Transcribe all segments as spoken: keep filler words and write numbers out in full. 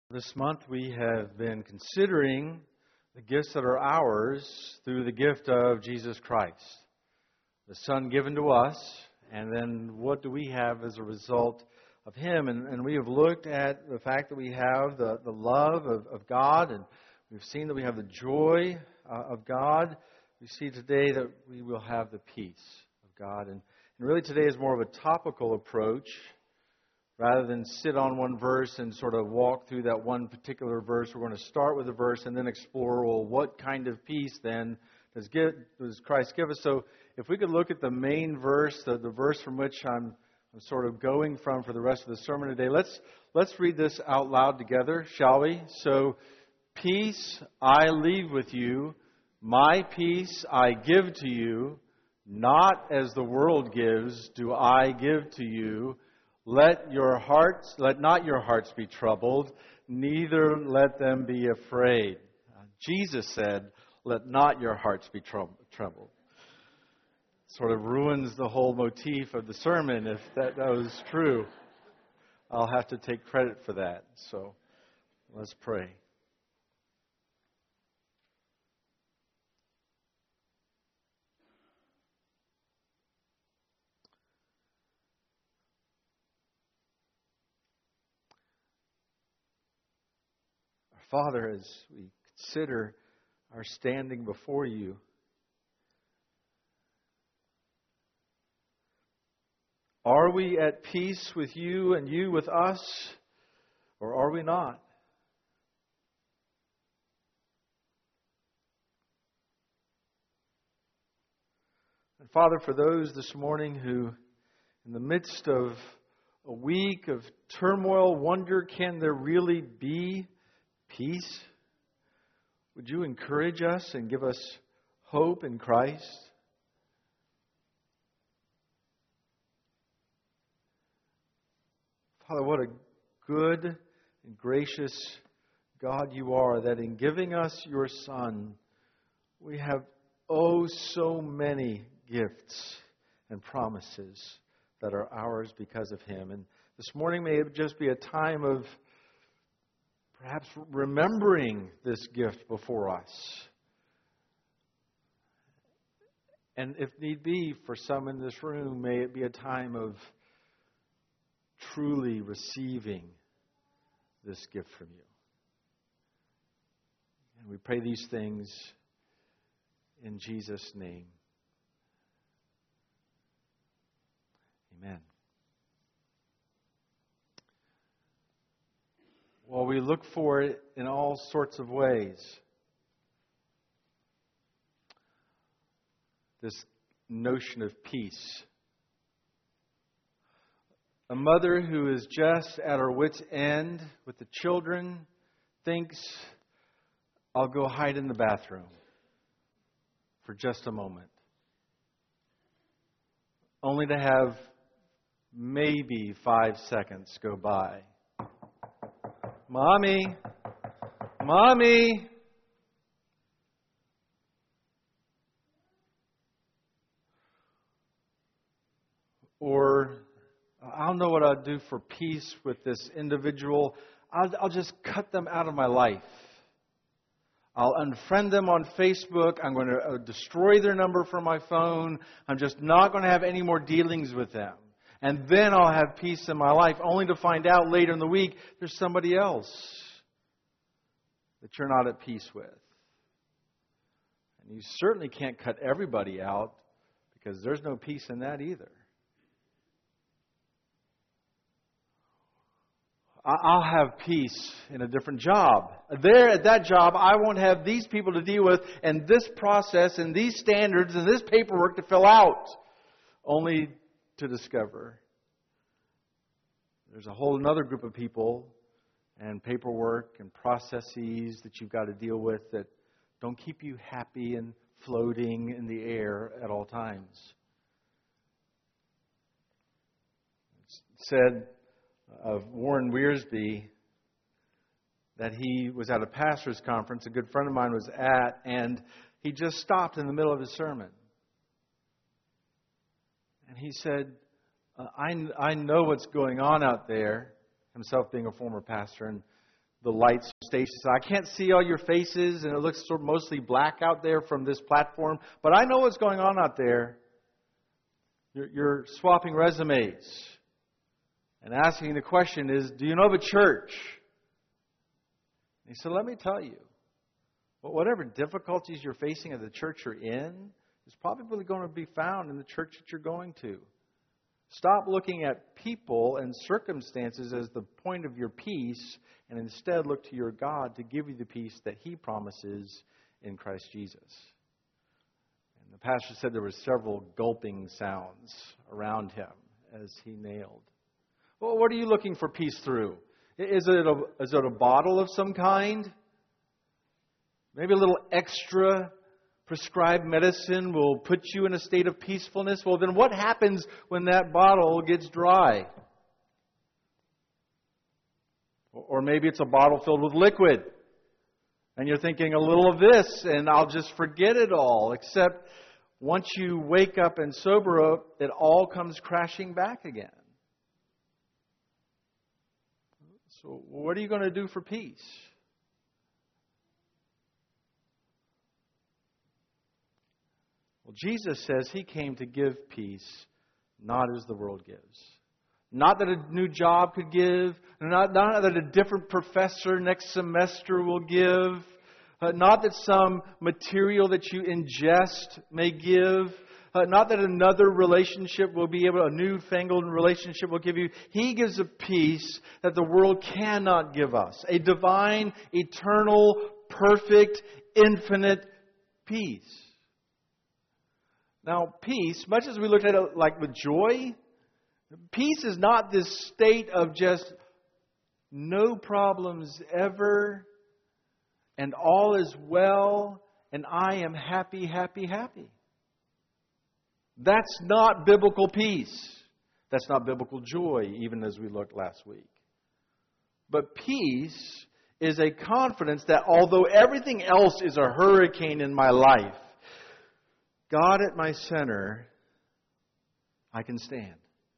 This month we have been considering the gifts that are ours through the gift of Jesus Christ, the Son given to us, and then what do we have as a result of Him? And, and we have looked at the fact that we have the, the love of, of God, and we've seen that we have the joy uh, of God. We see today that we will have the peace of God. And, and really today is more of a topical approach. Rather than sit on one verse and sort of walk through that one particular verse, we're going to start with a verse and then explore, well, what kind of peace then does, give, does Christ give us? So if we could look at the main verse, the, the verse from which I'm, I'm sort of going from for the rest of the sermon today, let's, let's read this out loud together, shall we? So, peace I leave with you, my peace I give to you, not as the world gives do I give to you. Let your hearts, let not your hearts be troubled, neither let them be afraid. Uh, Jesus said, let not your hearts be trou- troubled. Sort of ruins the whole motif of the sermon if that, that was true. I'll have to take credit for that. So let's pray. Father, as we consider our standing before you, are we at peace with you and you with us, or are we not? And Father, for those this morning who, in the midst of a week of turmoil, wonder, can there really be peace? Would you encourage us and give us hope in Christ? Father, what a good and gracious God you are, that in giving us your Son, we have oh so many gifts and promises that are ours because of Him. And this morning may it just be a time of perhaps remembering this gift before us. And if need be, for some in this room, may it be a time of truly receiving this gift from you. And we pray these things in Jesus' name. Amen. Well, we look for it in all sorts of ways. This notion of peace. A mother who is just at her wit's end with the children thinks, I'll go hide in the bathroom for just a moment. Only to have maybe five seconds go by. Mommy, Mommy. Or, I don't know what I'll do for peace with this individual. I'll, I'll just cut them out of my life. I'll unfriend them on Facebook. I'm going to destroy their number from my phone. I'm just not going to have any more dealings with them. And then I'll have peace in my life, only to find out later in the week there's somebody else that you're not at peace with. And you certainly can't cut everybody out, because there's no peace in that either. I'll have peace in a different job. There at that job, I won't have these people to deal with, and this process, and these standards, and this paperwork to fill out. Only to discover there's a whole another group of people and paperwork and processes that you've got to deal with that don't keep you happy and floating in the air at all times. It's said of Warren Wiersbe that he was at a pastor's conference a good friend of mine was at, and he just stopped in the middle of his sermon. And he said, uh, I, I know what's going on out there, himself being a former pastor, and the lights station. So I can't see all your faces, and it looks sort of mostly black out there from this platform. But I know what's going on out there. You're, you're swapping resumes and asking the question is, do you know of a church? He said, let me tell you, but whatever difficulties you're facing at the church you're in is probably going to be found in the church that you're going to. Stop looking at people and circumstances as the point of your peace, and instead look to your God to give you the peace that He promises in Christ Jesus. And the pastor said there were several gulping sounds around him as he nailed. Well, what are you looking for peace through? Is it a, is it a bottle of some kind? Maybe a little extra prescribed medicine will put you in a state of peacefulness. Well, then what happens when that bottle gets dry? Or maybe it's a bottle filled with liquid. And you're thinking a little of this and I'll just forget it all. Except once you wake up and sober up, it all comes crashing back again. So what are you going to do for peace? Well, Jesus says He came to give peace, not as the world gives. Not that a new job could give, not, not that a different professor next semester will give, uh, not that some material that you ingest may give, uh, not that another relationship will be able, a newfangled relationship will give you. He gives a peace that the world cannot give us. A divine, eternal, perfect, infinite peace. Now, peace, much as we looked at it like with joy, peace is not this state of just no problems ever, and all is well, and I am happy, happy, happy. That's not biblical peace. That's not biblical joy, even as we looked last week. But peace is a confidence that although everything else is a hurricane in my life, God at my center, I can stand.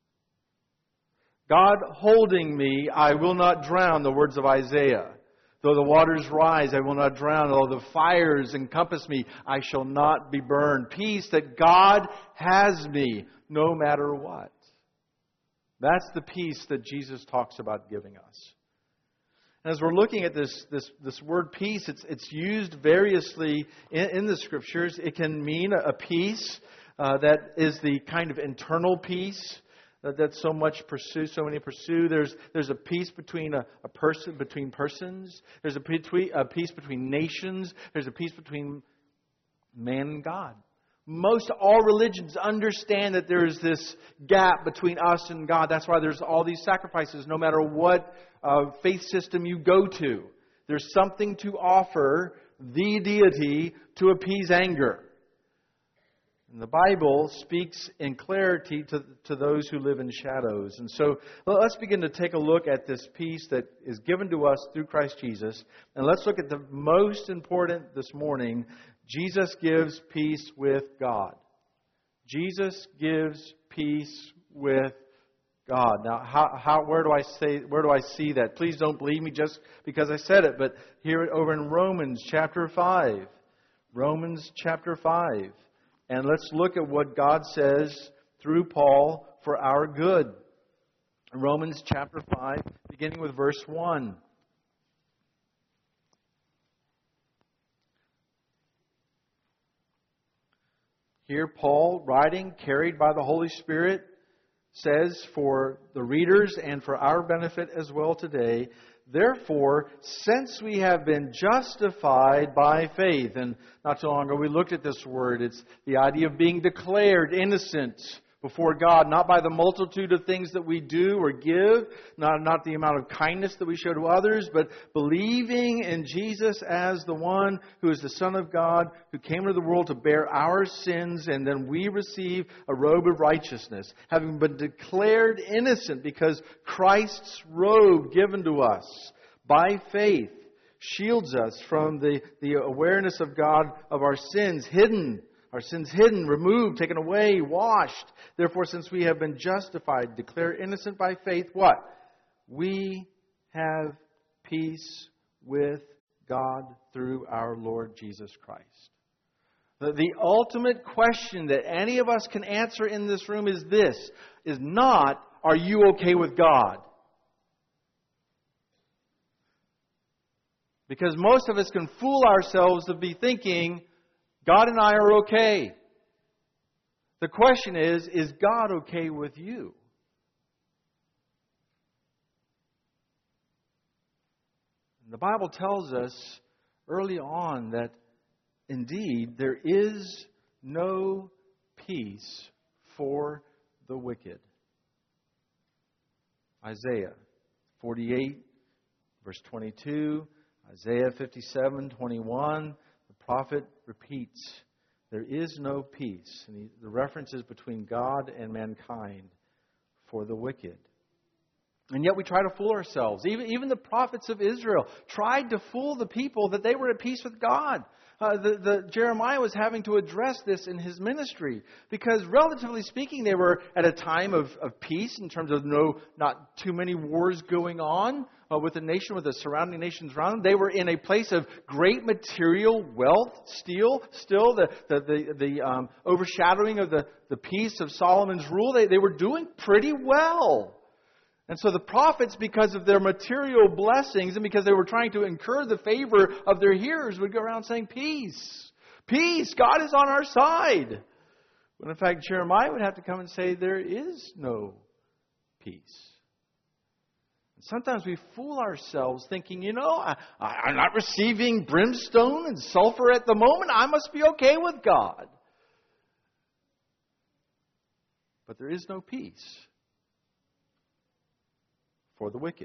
God holding me, I will not drown, the words of Isaiah. Though the waters rise, I will not drown. Though the fires encompass me, I shall not be burned. Peace that God has me, no matter what. That's the peace that Jesus talks about giving us. As we're looking at this this, this word peace, it's, it's used variously in, in the Scriptures. It can mean a peace uh, that is the kind of internal peace that, that so much pursue, so many pursue. There's there's a peace between a, a person, between persons. There's a, between, a peace between nations. There's a peace between man and God. Most all religions understand that there is this gap between us and God. That's why there's all these sacrifices, no matter what uh, faith system you go to. There's something to offer the deity to appease anger. And the Bible speaks in clarity to, to those who live in shadows. And so let's begin to take a look at this peace that is given to us through Christ Jesus. And let's look at the most important this morning. Jesus gives peace with God. Jesus gives peace with God. Now, how, how, where do I say, where do I see that? Please don't believe me just because I said it, but hear it over in Romans chapter five. Romans chapter five. And let's look at what God says through Paul for our good. Romans chapter five, beginning with verse one. Here, Paul, writing, carried by the Holy Spirit, says for the readers and for our benefit as well today, therefore, since we have been justified by faith, and not too long ago we looked at this word, it's the idea of being declared innocent before God, not by the multitude of things that we do or give, not, not the amount of kindness that we show to others, but believing in Jesus as the one who is the Son of God, who came into the world to bear our sins, and then we receive a robe of righteousness, having been declared innocent because Christ's robe given to us by faith shields us from the, the awareness of God of our sins hidden. Our sins hidden, removed, taken away, washed. Therefore, since we have been justified, declared innocent by faith, what? We have peace with God through our Lord Jesus Christ. The, the ultimate question that any of us can answer in this room is this, is not, are you okay with God? Because most of us can fool ourselves to be thinking, God and I are okay. The question is, is God okay with you? The Bible tells us early on that indeed there is no peace for the wicked. Isaiah forty-eight, verse twenty-two, Isaiah fifty-seven, twenty-one, the prophet repeats, there is no peace. And the reference is between God and mankind for the wicked. And yet we try to fool ourselves. Even, even the prophets of Israel tried to fool the people that they were at peace with God. Uh, the, the, Jeremiah was having to address this in his ministry because, relatively speaking, they were at a time of, of peace in terms of no, not too many wars going on uh, with the nation, with the surrounding nations around them. They were in a place of great material wealth. Still, still the the the, the um, overshadowing of the, the peace of Solomon's rule. They they were doing pretty well. And so the prophets, because of their material blessings and because they were trying to incur the favor of their hearers, would go around saying, peace, peace, God is on our side. When in fact Jeremiah would have to come and say, there is no peace. And sometimes we fool ourselves thinking, you know, I, I, I'm not receiving brimstone and sulfur at the moment. I must be okay with God. But there is no peace for the wicked.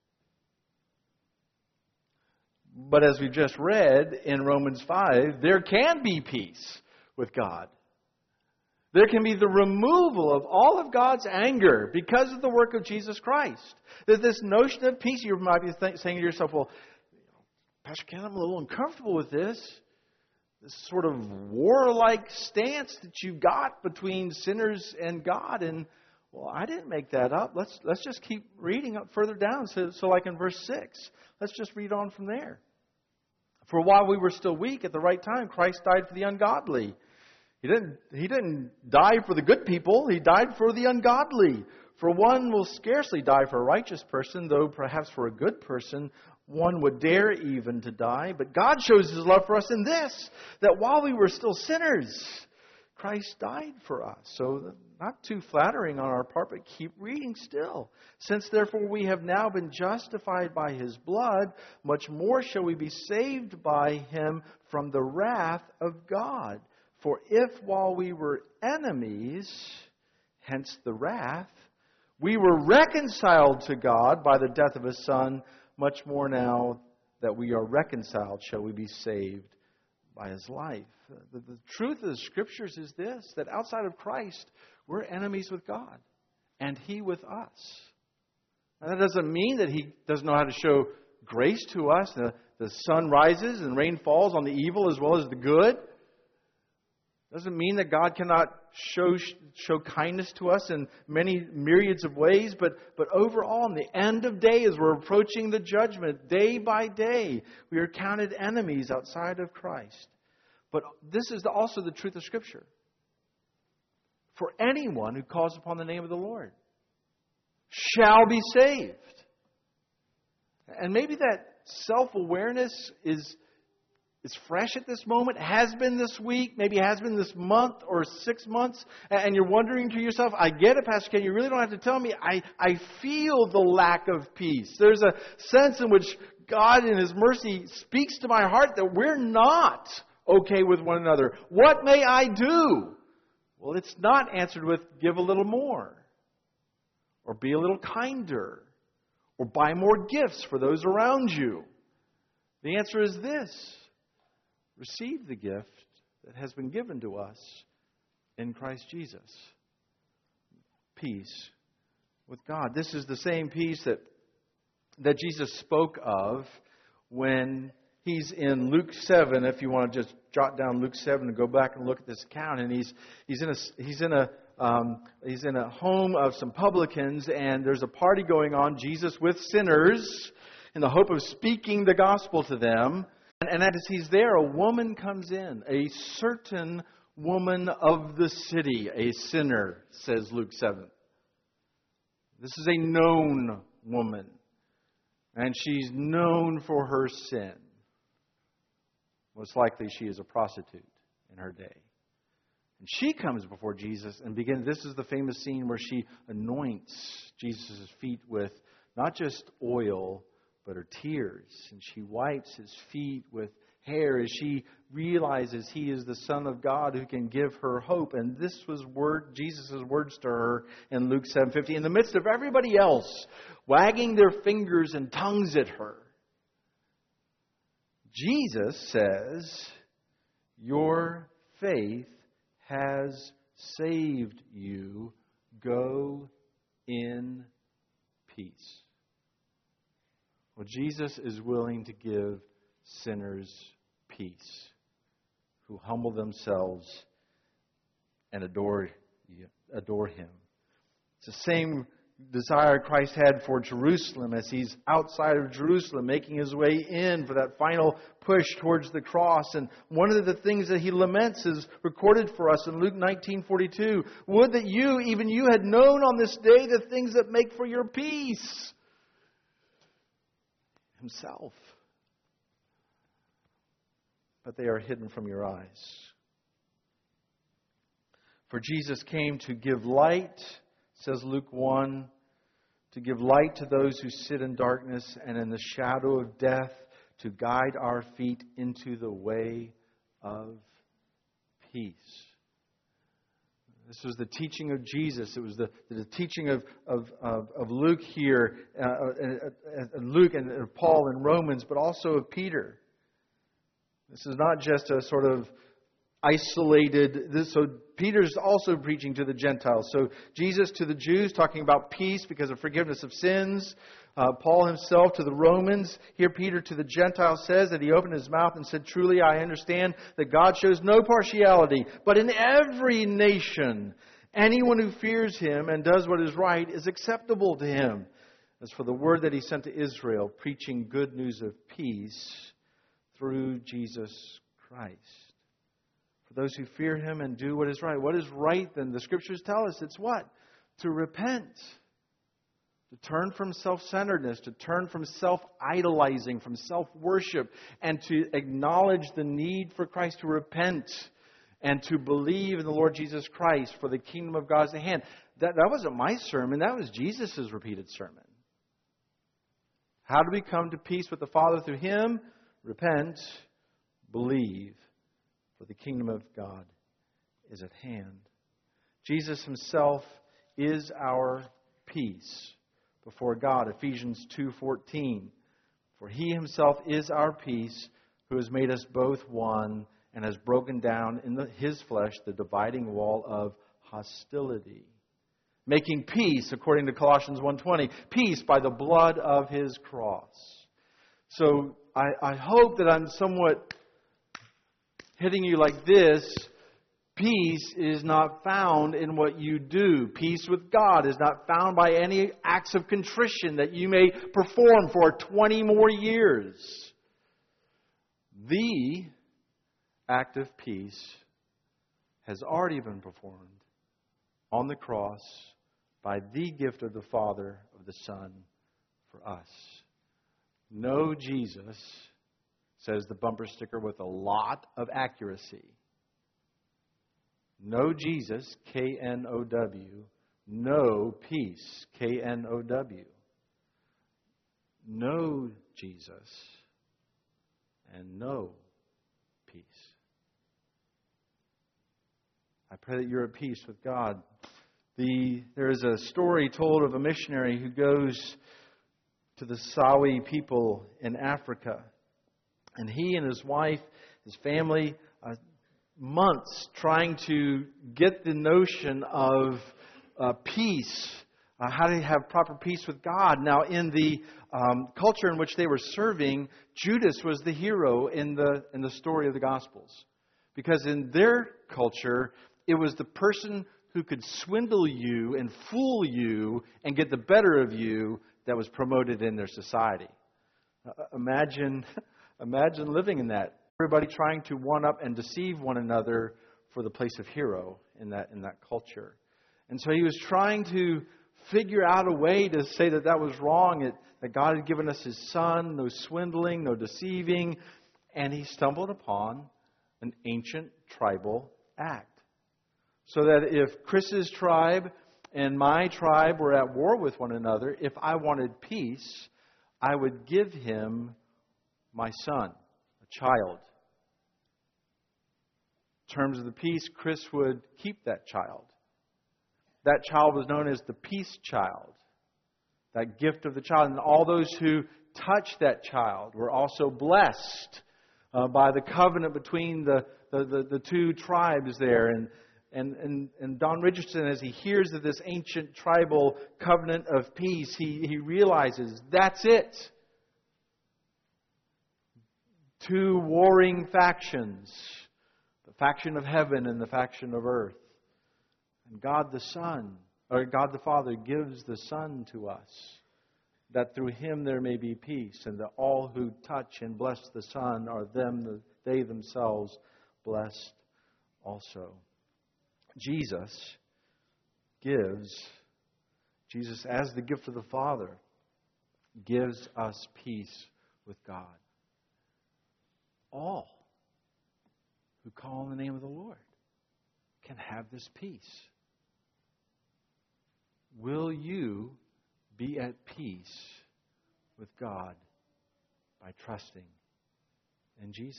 But as we just read in Romans five, there can be peace with God. There can be the removal of all of God's anger because of the work of Jesus Christ. There's this notion of peace. You might be th- saying to yourself, well, Pastor Ken, I'm a little uncomfortable with this. This sort of warlike stance that you've got between sinners and God. And well, I didn't make that up. Let's let's just keep reading up further down. So, so like in verse six, let's just read on from there. For while we were still weak, at the right time, Christ died for the ungodly. He didn't, he didn't die for the good people. He died for the ungodly. For one will scarcely die for a righteous person, though perhaps for a good person one would dare even to die. But God shows His love for us in this, that while we were still sinners, Christ died for us. So not too flattering on our part, but keep reading still. Since therefore we have now been justified by His blood, much more shall we be saved by Him from the wrath of God. For if while we were enemies, hence the wrath, we were reconciled to God by the death of His Son, much more now that we are reconciled shall we be saved by His life. The, the truth of the Scriptures is this, that outside of Christ, we're enemies with God, and He with us. And that doesn't mean that He doesn't know how to show grace to us. The, the sun rises and rain falls on the evil as well as the good. Doesn't mean that God cannot show show kindness to us in many myriads of ways, but, but overall, in the end of days, we're approaching the judgment day by day. We are counted enemies outside of Christ. But this is also the truth of Scripture. For anyone who calls upon the name of the Lord shall be saved. And maybe that self-awareness is It's fresh at this moment, has been this week, maybe has been this month or six months, and you're wondering to yourself, I get it, Pastor Ken, you really don't have to tell me. I, I feel the lack of peace. There's a sense in which God in His mercy speaks to my heart that we're not okay with one another. What may I do? Well, it's not answered with give a little more, or be a little kinder, or buy more gifts for those around you. The answer is this. Receive the gift that has been given to us in Christ Jesus. Peace with God. This is the same peace that, that Jesus spoke of when He's in Luke seven. If you want to just jot down Luke seven and go back and look at this account. And he's he's in a he's in a um, he's in a home of some publicans, and there's a party going on. Jesus with sinners. in the hope of speaking the gospel to them. And, and as he's there, a woman comes in, a certain woman of the city, a sinner, says Luke seven. This is a known woman, and she's known for her sin. Most likely she is a prostitute in her day. And she comes before Jesus and begins, this is the famous scene where she anoints Jesus' feet with not just oil, but her tears. And she wipes his feet with hair as she realizes he is the Son of God who can give her hope. And this was word Jesus' words to her in Luke seven fifty. In the midst of everybody else wagging their fingers and tongues at her, Jesus says, "Your faith has saved you. Go in peace." Well, Jesus is willing to give sinners peace who humble themselves and adore, adore Him. It's the same desire Christ had for Jerusalem as He's outside of Jerusalem, making His way in for that final push towards the cross. And one of the things that He laments is recorded for us in Luke nineteen forty-two. Would that you, even you, had known on this day the things that make for your peace. Himself. But they are hidden from your eyes. For Jesus came to give light, says Luke one, to give light to those who sit in darkness and in the shadow of death, to guide our feet into the way of peace. This was the teaching of Jesus. It was the, the teaching of, of, of, of Luke here, uh, uh, Luke and uh, Paul in Romans, but also of Peter. This is not just a sort of isolated. This, so Peter's also preaching to the Gentiles. So Jesus to the Jews, talking about peace because of forgiveness of sins. Uh, Paul himself to the Romans. Here Peter to the Gentiles says that he opened his mouth and said, "Truly I understand that God shows no partiality, but in every nation, anyone who fears Him and does what is right is acceptable to Him. As for the word that He sent to Israel, preaching good news of peace through Jesus Christ." For those who fear Him and do what is right. What is right then? The Scriptures tell us it's what? To repent. To turn from self-centeredness, to turn from self-idolizing, from self-worship, and to acknowledge the need for Christ, to repent and to believe in the Lord Jesus Christ for the kingdom of God is at hand. That, that wasn't my sermon. That was Jesus' repeated sermon. How do we come to peace with the Father through Him? Repent, believe, for the kingdom of God is at hand. Jesus Himself is our peace before God. Ephesians two fourteen. For He Himself is our peace, who has made us both one and has broken down in the, His flesh the dividing wall of hostility. Making peace, according to Colossians one twenty, peace by the blood of His cross. So I, I hope that I'm somewhat hitting you like this. Peace is not found in what you do. Peace with God is not found by any acts of contrition that you may perform for twenty more years. The act of peace has already been performed on the cross by the gift of the Father, of the Son, for us. Know Jesus, says the bumper sticker with a lot of accuracy. Know Jesus, K N O W. Know peace, K N O W. Know Jesus and know peace. I pray that you're at peace with God. The, there is a story told of a missionary who goes to the Sawi people in Africa. And he and his wife, his family, uh, months trying to get the notion of uh, peace, uh, how to have proper peace with God. Now, in the um, culture in which they were serving, Judas was the hero in the in the story of the Gospels. Because in their culture, it was the person who could swindle you and fool you and get the better of you that was promoted in their society. Uh, imagine, imagine living in that. Everybody trying to one-up and deceive one another for the place of hero in that in that culture. And so he was trying to figure out a way to say that that was wrong, it, that God had given us His Son, no swindling, no deceiving. And he stumbled upon an ancient tribal act. So that if Chris's tribe and my tribe were at war with one another, if I wanted peace, I would give him my son, a child. In terms of the peace, Chris would keep that child. That child was known as the peace child, that gift of the child. And all those who touched that child were also blessed uh, by the covenant between the, the, the, the two tribes there. And, and, and, and Don Richardson, as he hears of this ancient tribal covenant of peace, he, he realizes that's it. Two warring factions, the faction of heaven and the faction of earth. And God the Son, or God the Father, gives the Son to us, that through Him there may be peace, and that all who touch and bless the Son are them, they themselves blessed also. Jesus gives, Jesus as the gift of the Father, gives us peace with God. All who call on the name of the Lord can have this peace. Will you be at peace with God by trusting in Jesus?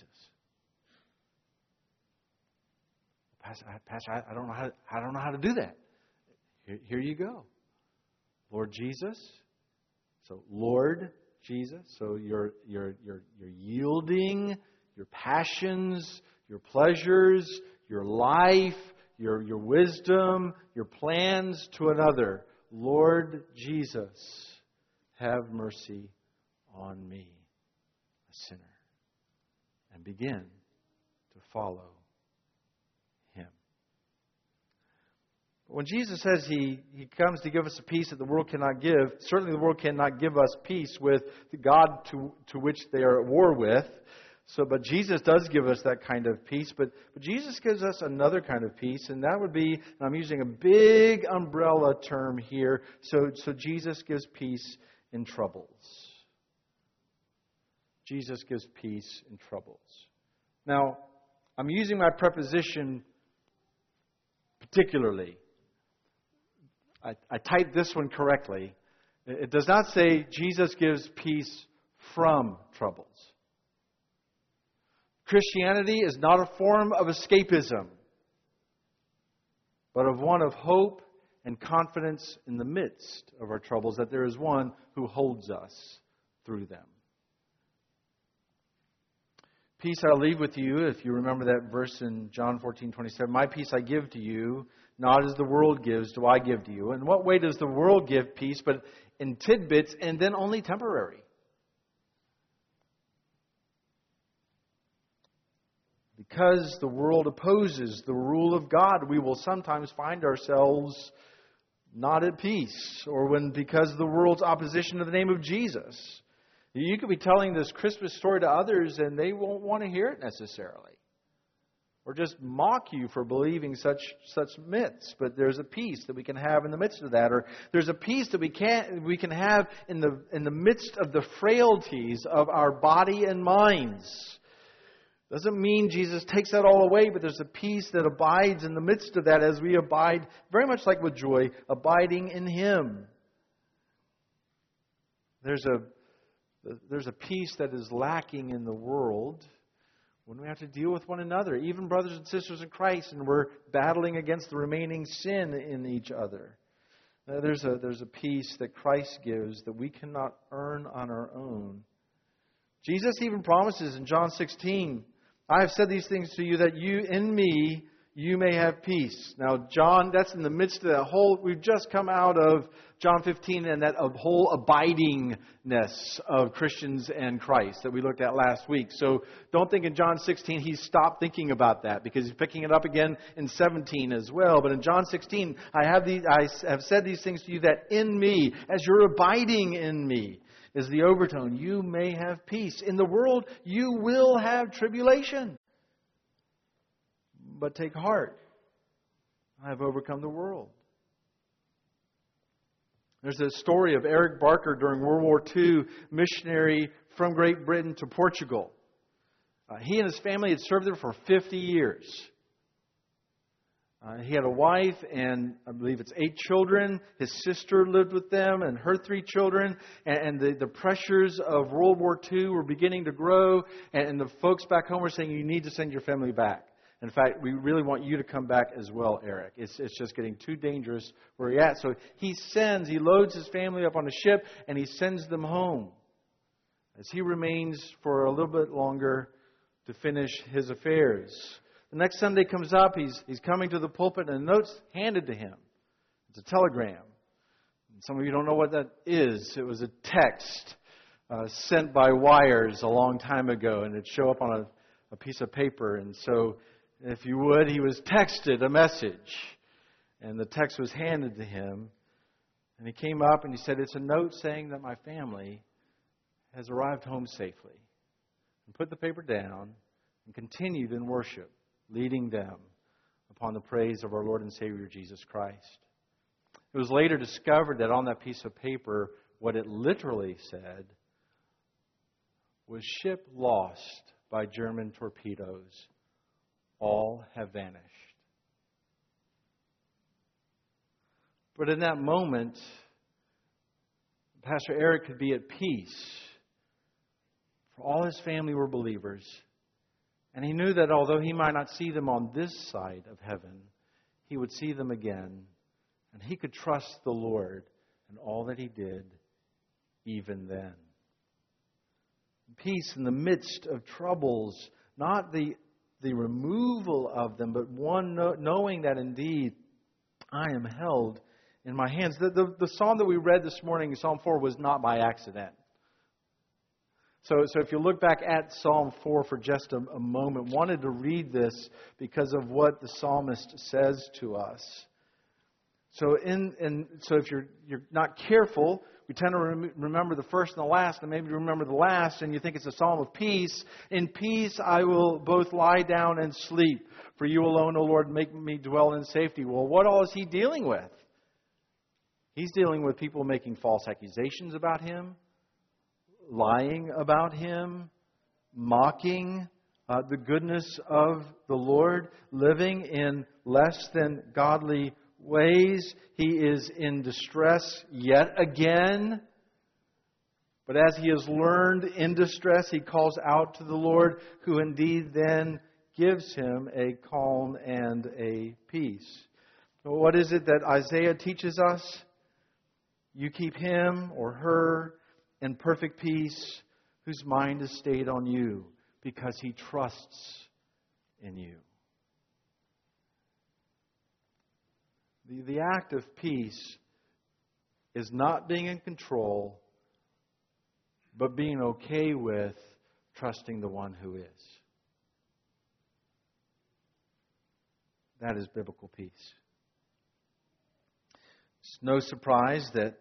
Pastor, Pastor I don't know how to, I don't know how to do that. Here, here you go. Lord Jesus. So Lord Jesus. So you're you're you're you're yielding your passions, your pleasures, your life, your your wisdom, your plans to another. Lord Jesus, have mercy on me, a sinner. And begin to follow Him. When Jesus says he, he comes to give us a peace that the world cannot give, certainly the world cannot give us peace with the God to, to which they are at war with. So, but Jesus does give us that kind of peace. But, but Jesus gives us another kind of peace, and that would be, and I'm using a big umbrella term here, so, so Jesus gives peace in troubles. Jesus gives peace in troubles. Now, I'm using my preposition particularly. I, I typed this one correctly. It does not say Jesus gives peace from troubles. Christianity is not a form of escapism, but of one of hope and confidence in the midst of our troubles, that there is one who holds us through them. Peace I leave with you, if you remember that verse in John fourteen twenty-seven. My peace I give to you, not as the world gives do I give to you. In what way does the world give peace? But in tidbits, and then only temporary. Because the world opposes the rule of God, we will sometimes find ourselves not at peace. Or when, because of the world's opposition to the name of Jesus. You could be telling this Christmas story to others and they won't want to hear it necessarily. Or just mock you for believing such such myths. But there's a peace that we can have in the midst of that. Or there's a peace that we can we can have in the in the midst of the frailties of our body and minds. Doesn't mean Jesus takes that all away, but there's a peace that abides in the midst of that as we abide, very much like with joy, abiding in Him. There's a there's a peace that is lacking in the world when we have to deal with one another, even brothers and sisters in Christ, and we're battling against the remaining sin in each other. Now, there's a there's a peace that Christ gives that we cannot earn on our own. Jesus even promises in John sixteen, I have said these things to you that you in me, you may have peace. Now, John, that's in the midst of that whole, we've just come out of John fifteen and that whole abidingness of Christians and Christ that we looked at last week. So don't think in John sixteen he's stopped thinking about that because he's picking it up again in seventeen as well. But in John sixteen, I have these, I have said these things to you that in me, as you're abiding in me, is the overtone. You may have peace. In the world, you will have tribulation. But take heart. I have overcome the world. There's a story of Eric Barker during World War Two, missionary from Great Britain to Portugal. Uh, he and his family had served there for fifty years. Uh, he had a wife and I believe it's eight children. His sister lived with them and her three children. And, and the, the pressures of World War Two were beginning to grow. And, and the folks back home were saying, you need to send your family back. In fact, we really want you to come back as well, Eric. It's, it's just getting too dangerous where you're at. So he sends, he loads his family up on a ship and he sends them home. As he remains for a little bit longer to finish his affairs. The next Sunday comes up, he's he's coming to the pulpit, and a note's handed to him. It's a telegram. Some of you don't know what that is. It was a text uh, sent by wires a long time ago, and it'd show up on a, a piece of paper. And so, if you would, he was texted a message, and the text was handed to him. And he came up and he said, it's a note saying that my family has arrived home safely. And put the paper down and continued in worship, leading them upon the praise of our Lord and Savior Jesus Christ. It was later discovered that on that piece of paper, what it literally said was, ship lost by German torpedoes. All have vanished. But in that moment, Pastor Eric could be at peace. For all his family were believers. And he knew that although he might not see them on this side of heaven, he would see them again. And he could trust the Lord in all that he did, even then. Peace in the midst of troubles, not the, the removal of them, but one know, knowing that indeed I am held in my hands. The, the, the psalm that we read this morning, Psalm four, was not by accident. So, so if you look back at Psalm four for just a, a moment, wanted to read this because of what the psalmist says to us. So, in, in so if you're you're not careful, we tend to rem- remember the first and the last, and maybe you remember the last, and you think it's a psalm of peace. In peace I will both lie down and sleep. For you alone, O Lord, make me dwell in safety. Well, what all is he dealing with? He's dealing with people making false accusations about him, lying about him, mocking uh, the goodness of the Lord, living in less than godly ways. He is in distress yet again. But as he has learned in distress, he calls out to the Lord, who indeed then gives him a calm and a peace. So what is it that Isaiah teaches us? You keep him or her in perfect peace, whose mind is stayed on you, because he trusts in you. The, the act of peace is not being in control, but being okay with trusting the one who is. That is biblical peace. It's no surprise that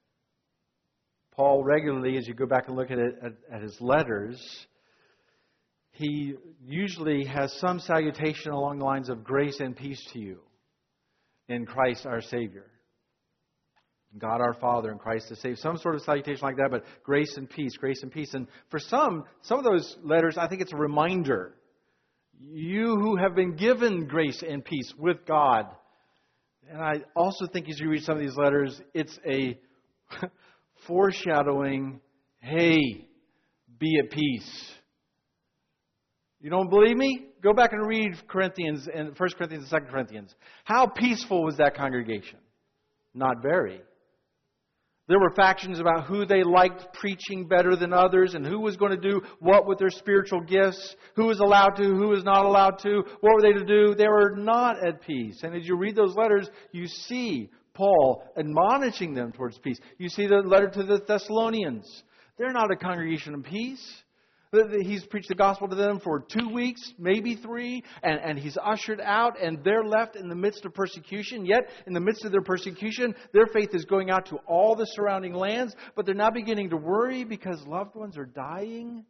Paul regularly, as you go back and look at it, at, at his letters, he usually has some salutation along the lines of grace and peace to you in Christ our Savior. God our Father and Christ the Savior. Some sort of salutation like that, but grace and peace, grace and peace. And for some, some of those letters, I think it's a reminder. You who have been given grace and peace with God. And I also think as you read some of these letters, it's a foreshadowing, hey, be at peace. You don't believe me? Go back and read Corinthians and First Corinthians and Second Corinthians. How peaceful was that congregation? Not very. There were factions about who they liked preaching better than others and who was going to do what with their spiritual gifts, who was allowed to, who was not allowed to, what were they to do. They were not at peace. And as you read those letters, you see Paul admonishing them towards peace. You see the letter to the Thessalonians. They're not a congregation of peace. He's preached the gospel to them for two weeks, maybe three, and, and He's ushered out, and they're left in the midst of persecution. Yet, in the midst of their persecution, their faith is going out to all the surrounding lands, but they're now beginning to worry because loved ones are dying.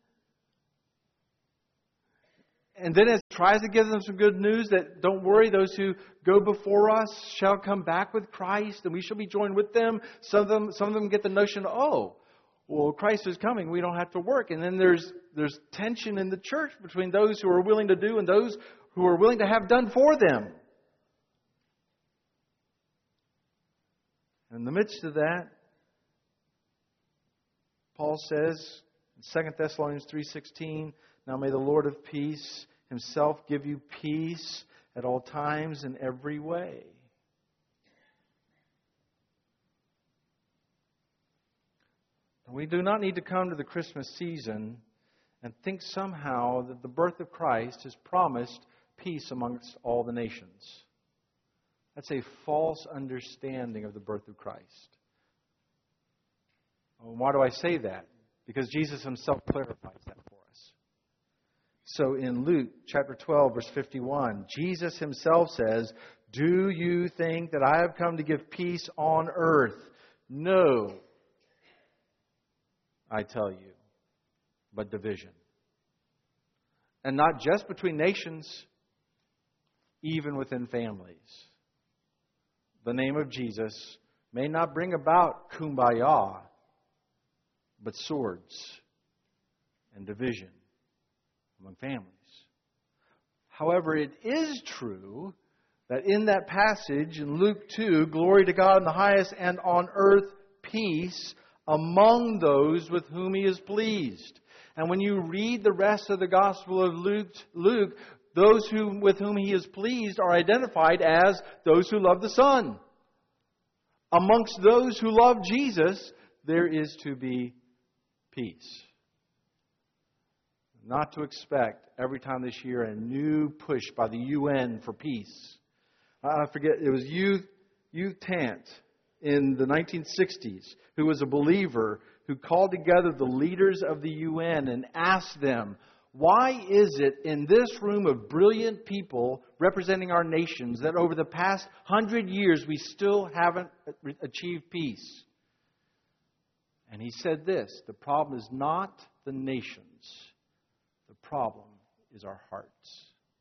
And then as He tries to give them some good news that, don't worry, those who go before us shall come back with Christ, and we shall be joined with them. Some of them, some of them get the notion, oh, well, Christ is coming, we don't have to work. And then there's there's tension in the church between those who are willing to do and those who are willing to have done for them. In the midst of that, Paul says in Second Thessalonians three sixteen, now may the Lord of peace Himself give you peace at all times in every way. We do not need to come to the Christmas season and think somehow that the birth of Christ has promised peace amongst all the nations. That's a false understanding of the birth of Christ. Why do I say that? Because Jesus Himself clarifies that for us. So in Luke chapter twelve, verse fifty-one, Jesus Himself says, do you think that I have come to give peace on earth? No, I tell you, but division. And not just between nations, even within families. The name of Jesus may not bring about kumbaya, but swords and division among families. However, it is true that in that passage in Luke two, glory to God in the highest and on earth peace among those with whom He is pleased. And when you read the rest of the Gospel of Luke, Luke, those who, with whom He is pleased are identified as those who love the Son. Amongst those who love Jesus, there is to be peace. Not to expect every time this year a new push by the U N for peace. I forget, it was U, U Tant in the nineteen sixties, who was a believer, who called together the leaders of the U N and asked them, why is it in this room of brilliant people representing our nations that over the past hundred years we still haven't achieved peace? And he said this, the problem is not the nations. The problem is our hearts.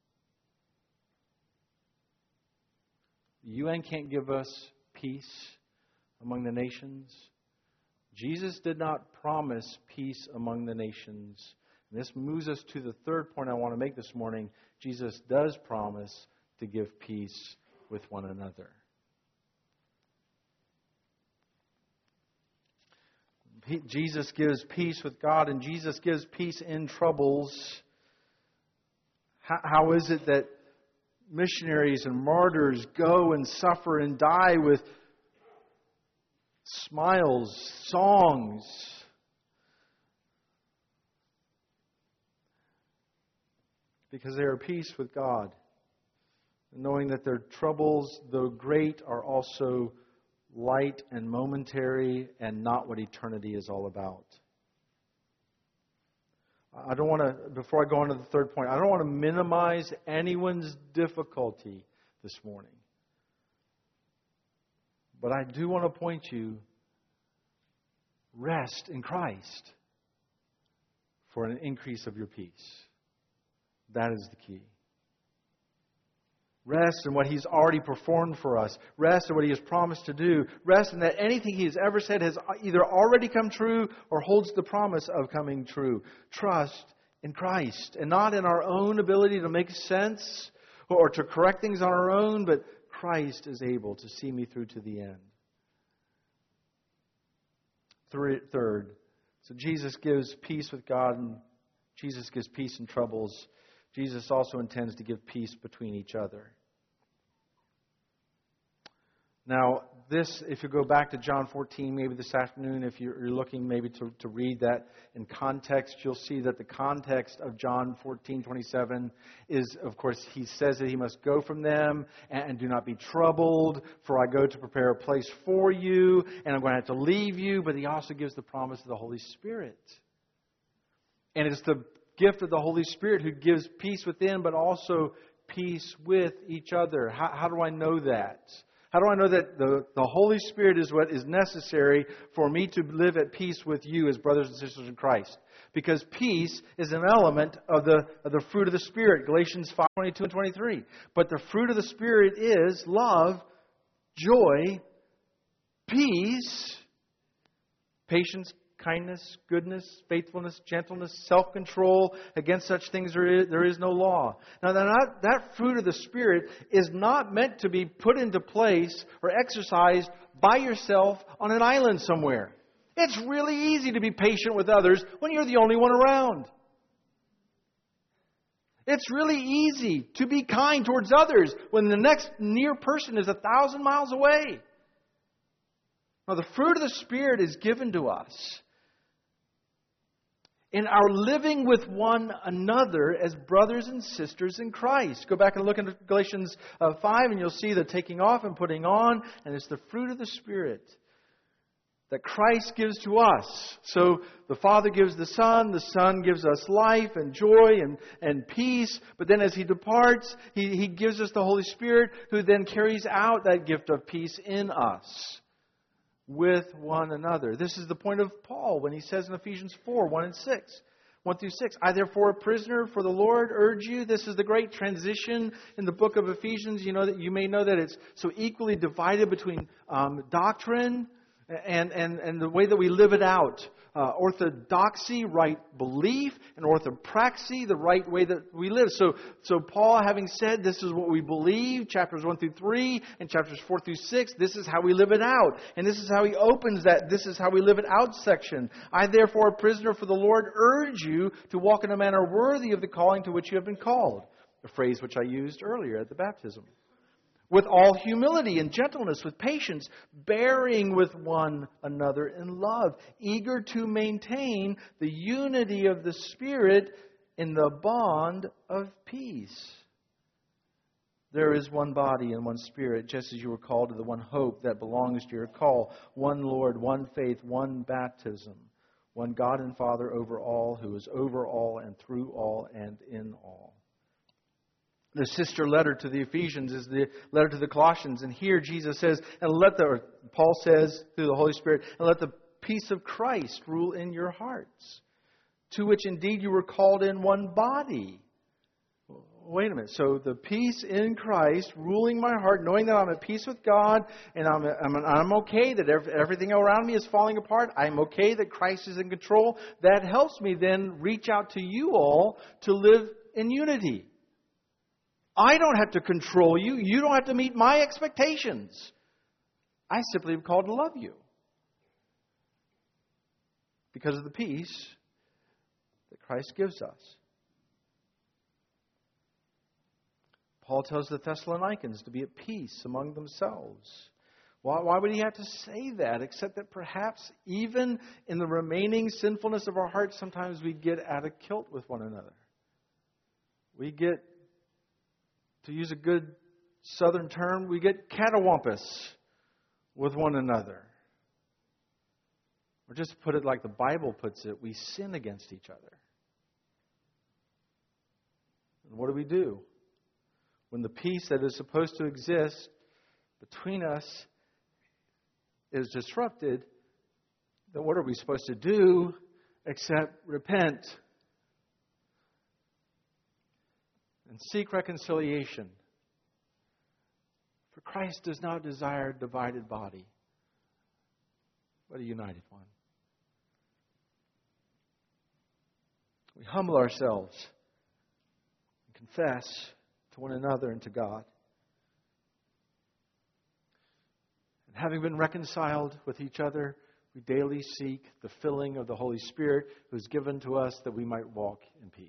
The U N can't give us peace among the nations. Jesus did not promise peace among the nations. And this moves us to the third point I want to make this morning. Jesus does promise to give peace with one another. Jesus gives peace with God, and Jesus gives peace in troubles. How, how is it that missionaries and martyrs go and suffer and die with smiles, songs? Because they are at peace with God, knowing that their troubles, though great, are also light and momentary and not what eternity is all about. I don't want to, before I go on to the third point, I don't want to minimize anyone's difficulty this morning. But I do want to point you, rest in Christ for an increase of your peace. That is the key. Rest in what He's already performed for us. Rest in what He has promised to do. Rest in that anything He has ever said has either already come true or holds the promise of coming true. Trust in Christ and not in our own ability to make sense or to correct things on our own, but Christ is able to see me through to the end. Third, so Jesus gives peace with God and Jesus gives peace in troubles. Jesus also intends to give peace between each other. Now, this, if you go back to John fourteen, maybe this afternoon, if you're looking maybe to, to read that in context, you'll see that the context of John fourteen twenty-seven is, of course, He says that He must go from them and, and do not be troubled, for I go to prepare a place for you, and I'm going to have to leave you. But He also gives the promise of the Holy Spirit. And it's the gift of the Holy Spirit who gives peace within, but also peace with each other. How, how do I know that? How do I know that the, the Holy Spirit is what is necessary for me to live at peace with you as brothers and sisters in Christ? Because peace is an element of the, of the fruit of the Spirit, Galatians five, twenty-two and twenty-three. But the fruit of the Spirit is love, joy, peace, patience, kindness, goodness, faithfulness, gentleness, self-control. Against such things there is, there is no law. Now, that, that fruit of the Spirit is not meant to be put into place or exercised by yourself on an island somewhere. It's really easy to be patient with others when you're the only one around. It's really easy to be kind towards others when the next near person is a thousand miles away. Now, the fruit of the Spirit is given to us in our living with one another as brothers and sisters in Christ. Go back and look at Galatians uh, five and you'll see the taking off and putting on. And it's the fruit of the Spirit that Christ gives to us. So the Father gives the Son, the Son gives us life and joy and, and peace. But then as He departs, he, he gives us the Holy Spirit who then carries out that gift of peace in us with one another. This is the point of Paul when he says in Ephesians four, one and six. one through six. I therefore, a prisoner for the Lord, urge you. This is the great transition in the book of Ephesians. You know that you may know that it's so equally divided between um, doctrine and, and, and the way that we live it out. Uh, orthodoxy, right belief, and orthopraxy, the right way that we live. So, so Paul, having said this is what we believe, chapters one through three, and chapters four through six, this is how we live it out. And this is how he opens that, this is how we live it out section. I therefore, a prisoner for the Lord, urge you to walk in a manner worthy of the calling to which you have been called. A phrase which I used earlier at the baptism. With all humility and gentleness, with patience, bearing with one another in love, eager to maintain the unity of the Spirit in the bond of peace. There is one body and one Spirit, just as you were called to the one hope that belongs to your call, one Lord, one faith, one baptism, one God and Father over all, who is over all and through all and in all. The sister letter to the Ephesians is the letter to the Colossians. And here Jesus says, and let the, or Paul says through the Holy Spirit, and let the peace of Christ rule in your hearts, to which indeed you were called in one body. Wait a minute. So the peace in Christ ruling my heart, knowing that I'm at peace with God, and I'm, I'm, I'm okay that everything around me is falling apart. I'm okay that Christ is in control. That helps me then reach out to you all to live in unity. I don't have to control you. You don't have to meet my expectations. I simply am called to love you. Because of the peace that Christ gives us. Paul tells the Thessalonians to be at peace among themselves. Why, why would he have to say that? Except that perhaps even in the remaining sinfulness of our hearts, sometimes we get out of kilt with one another. We get, to use a good southern term, we get catawampus with one another. Or just to put it like the Bible puts it, we sin against each other. And what do we do? When the peace that is supposed to exist between us is disrupted, then what are we supposed to do except repent and seek reconciliation? For Christ does not desire a divided body, but a united one. We humble ourselves and confess to one another and to God. And having been reconciled with each other, we daily seek the filling of the Holy Spirit who is given to us that we might walk in peace.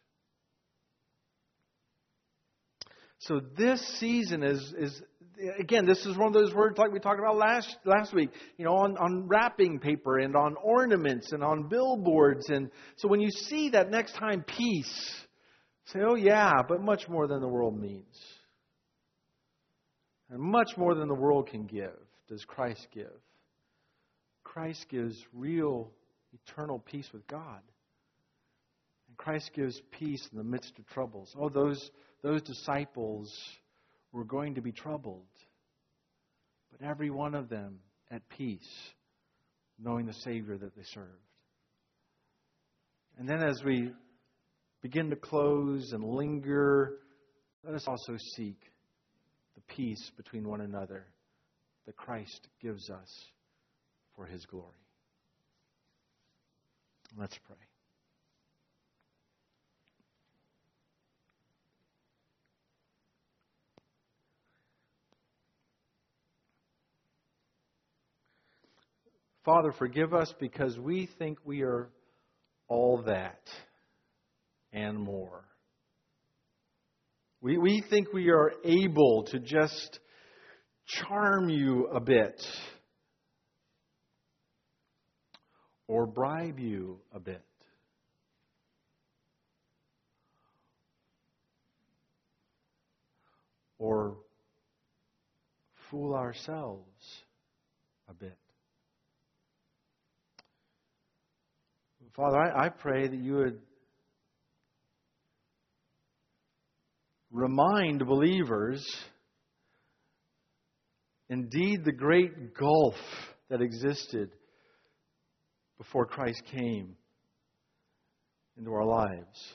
So this season is, is again, this is one of those words like we talked about last last week, you know, on, on wrapping paper and on ornaments and on billboards. And so when you see that next time, peace, say, oh yeah, but much more than the world means. And much more than the world can give does Christ give. Christ gives real, eternal peace with God. And Christ gives peace in the midst of troubles. Oh, those, those disciples were going to be troubled. But every one of them at peace, knowing the Savior that they served. And then as we begin to close and linger, let us also seek the peace between one another that Christ gives us for His glory. Let's pray. Father, forgive us because we think we are all that and more. We, we think we are able to just charm you a bit or bribe you a bit. Or fool ourselves a bit. Father, I, I pray that you would remind believers, indeed, the great gulf that existed before Christ came into our lives.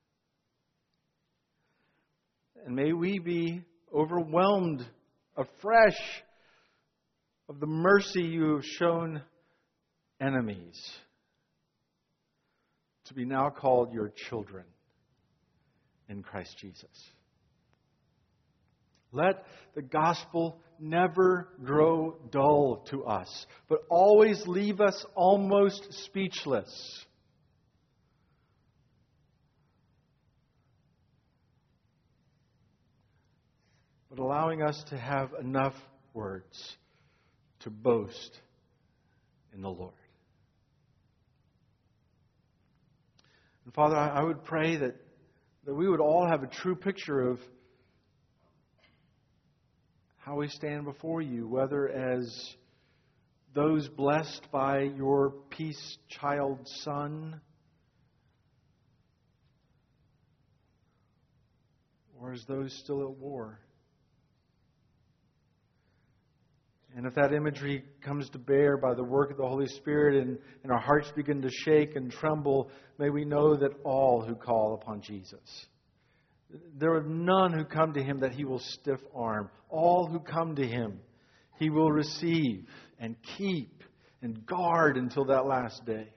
And may we be overwhelmed afresh of the mercy you have shown enemies, to be now called your children in Christ Jesus. Let the gospel never grow dull to us, but always leave us almost speechless. But allowing us to have enough words to boast in the Lord. And Father, I would pray that, that we would all have a true picture of how we stand before you, whether as those blessed by your peace child Son, or as those still at war. And if that imagery comes to bear by the work of the Holy Spirit and, and our hearts begin to shake and tremble, may we know that all who call upon Jesus, there are none who come to Him that He will stiff arm. All who come to Him, He will receive and keep and guard until that last day.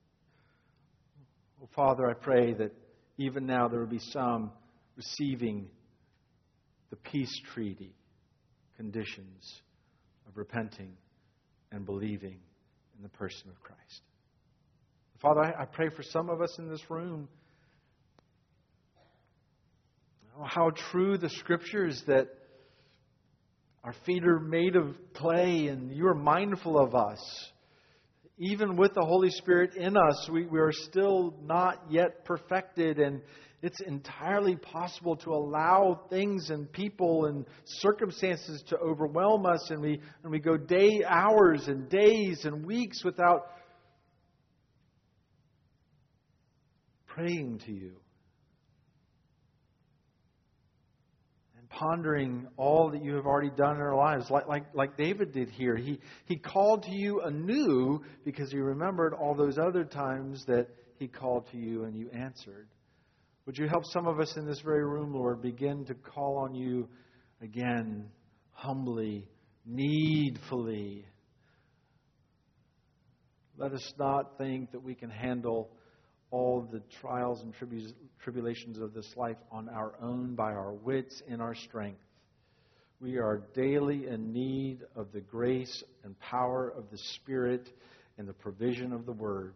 Oh, Father, I pray that even now there will be some receiving the peace treaty conditions of repenting and believing in the person of Christ. Father, I, I pray for some of us in this room, oh, how true the Scripture is that our feet are made of clay and you are mindful of us. Even with the Holy Spirit in us, we, we are still not yet perfected, and it's entirely possible to allow things and people and circumstances to overwhelm us, and we and we go day, hours and days and weeks without praying to you and pondering all that you have already done in our lives, like like like David did here. He he called to you anew because he remembered all those other times that he called to you and you answered. Would you help some of us in this very room, Lord, begin to call on you again, humbly, needfully. Let us not think that we can handle all the trials and tribu- tribulations of this life on our own, by our wits and our strength. We are daily in need of the grace and power of the Spirit and the provision of the Word.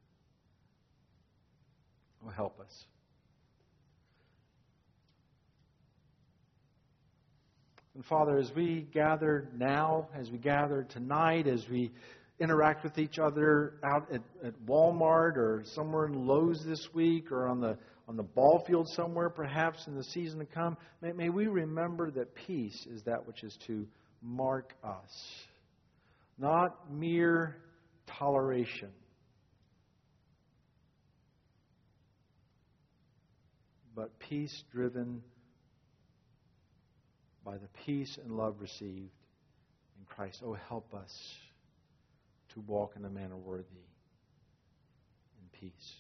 Oh, help us. And Father, as we gather now, as we gather tonight, as we interact with each other out at, at Walmart or somewhere in Lowe's this week, or on the on the ball field somewhere perhaps in the season to come, may, may we remember that peace is that which is to mark us. Not mere toleration, but peace driven by the peace and love received in Christ. Oh, help us to walk in a manner worthy in peace.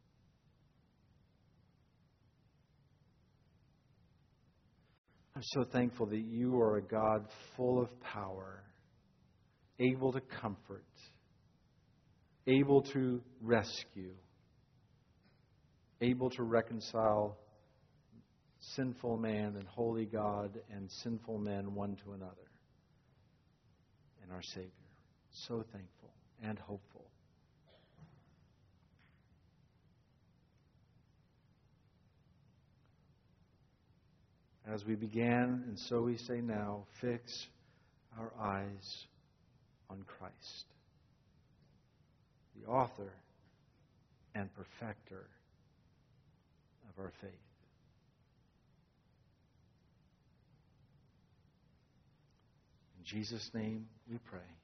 I'm so thankful that you are a God full of power, able to comfort, able to rescue, able to reconcile sinful man and holy God and sinful men one to another, and our Savior. So thankful and hopeful. As we began, and so we say now, fix our eyes on Christ, the author and perfecter of our faith. In Jesus' name we pray.